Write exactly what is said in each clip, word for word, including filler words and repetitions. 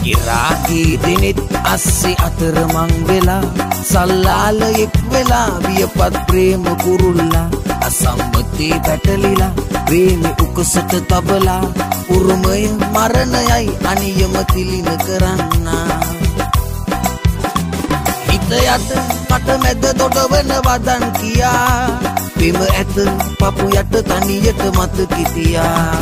ඇගිරාගේ දෙනෙත් අස්සේ අතරමං වෙලා සල්ලාලයෙක් වෙලා වියපත් ප්‍රේම කුරුල්ලා අසම්මතේ පැටලිලා ප්‍රේමි උකසට තබලා උරුමය මරණයයි අනියම තිලින කරන්නා හිත යට කට මැද දොඩවන වදන් කියා පෙම ඇත පපු යට තනියට මත කිතියා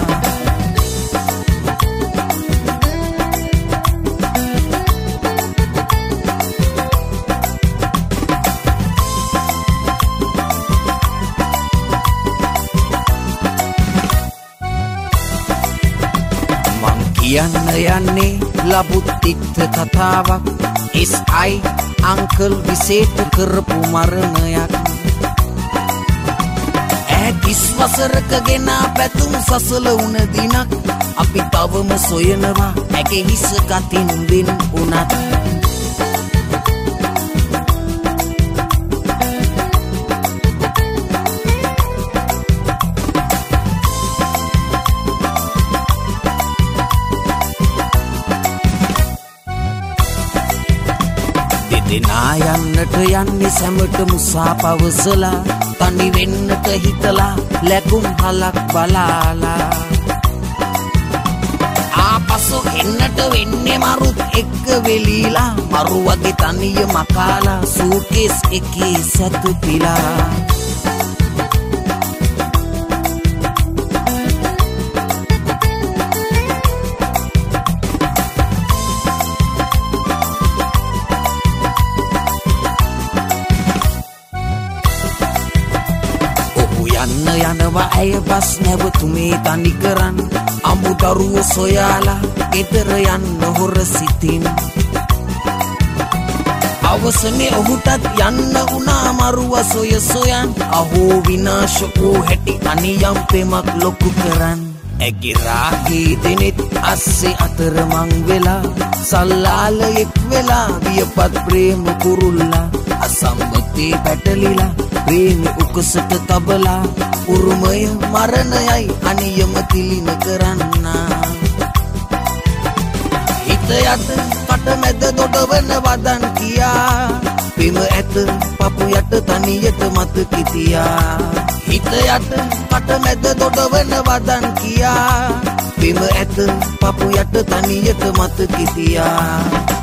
යන්න යන්නේ ලබුත්තිත්ත කතාවක් එස් අයි අංකල් විසේට කරපු මරණයක් ඈ කිස් වසරක ගෙනා පැතුම් සසල උන දිනක් අපි තවම සොයනවා ඇගේ හිස කතින් වෙන් උනත් දෙනා යන්නට යන්නේ සැමට මුසා පවසලා තනි වෙන්නට හිතලා ලැබුම් හලක් බලාලා ආපසු එන්නට වෙන්නේ මරුත් එක්ක වෙලීලා මරු වගේ තනිය මකාලා සූකේස් එකේ සතුටිලා යන්න යනවා ඇය බස් නැවතුමේ තනි කරන් අමුදරුව සොයාලා ගෙදර යන්න හොර සිතින් අවසනේ ඔහුටත් යන්න වුණා මරුව සොය සොයන් අහෝ විනාශ වූ හැටි අනියම් පෙමක් ලොකු කරන් ඇගිරාගේ දෙනෙත් අස්සේ අතරමං වෙලා සල්ලාලයෙක් වෙලා වියපත් ප්‍රේම කුරුල්ලා අසම්මතේ පැටලිලා ප්‍රේමි උකසට තබලා උරුමය මරණයයි අනියම තිලින කරන්නා හිත යට කට මැද දොඩවන වදන් කියා පෙම ඇත පපු යට තනියට මත කිතියා හිත යට කට මැද දොඩවන වදන් කියා පෙම ඇත පපු යට තනියට මත කිතියා